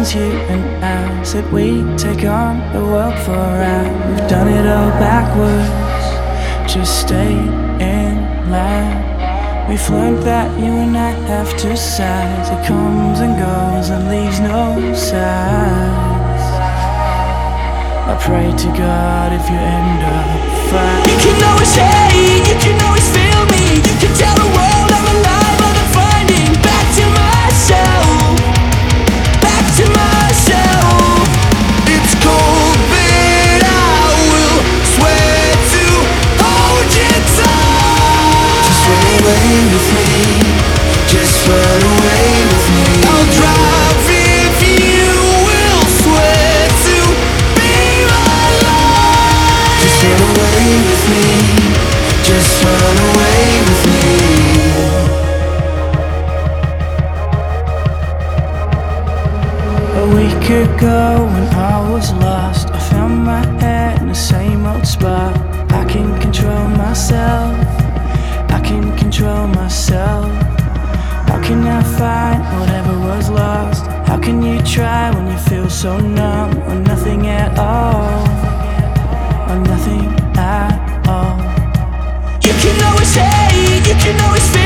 reasons you and I said we take on the world for a ride. We've done it all backwards, just stay in line. We've learned that you and I have two sides. It comes and goes and leaves no sides. I pray to God if you end up fine. You can always hate, you can always feel me. You can tell the world I'm alive, but I'm finding back to myself. Back to myself. It's cold, but I will swear to hold you tight. Just run away with me. Just run away with me. I'll drive if you will swear to be my life. Just run away with me. Just run away with me. A week ago when I was lost, I found my head in the same old spot. I can control myself, I can control myself. How can I find whatever was lost? How can you try when you feel so numb? Or nothing at all, or nothing at all. You can always hate, you can always feel